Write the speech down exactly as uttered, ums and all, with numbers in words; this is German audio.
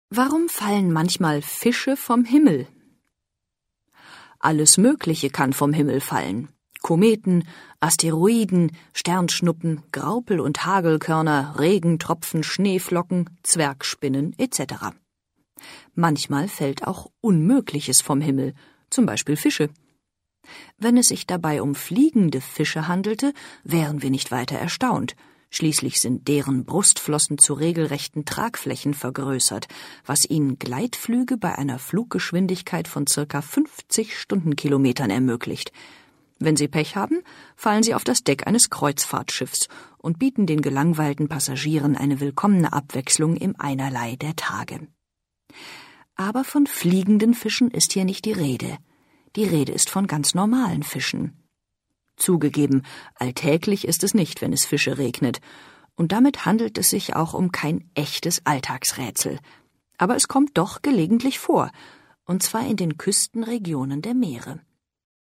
Warum fallen manchmal Fische vom Himmel? Alles Mögliche kann vom Himmel fallen. Kometen, Asteroiden, Sternschnuppen, Graupel- und Hagelkörner, Regentropfen, Schneeflocken, Zwergspinnen et cetera. Manchmal fällt auch Unmögliches vom Himmel, zum Beispiel Fische. Wenn es sich dabei um fliegende Fische handelte, wären wir nicht weiter erstaunt. Schließlich sind deren Brustflossen zu regelrechten Tragflächen vergrößert, was ihnen Gleitflüge bei einer Fluggeschwindigkeit von circa fünfzig Stundenkilometern ermöglicht. Wenn sie Pech haben, fallen sie auf das Deck eines Kreuzfahrtschiffs und bieten den gelangweilten Passagieren eine willkommene Abwechslung im Einerlei der Tage. Aber von fliegenden Fischen ist hier nicht die Rede. Die Rede ist von ganz normalen Fischen. Zugegeben, alltäglich ist es nicht, wenn es Fische regnet. Und damit handelt es sich auch um kein echtes Alltagsrätsel. Aber es kommt doch gelegentlich vor, und zwar in den Küstenregionen der Meere.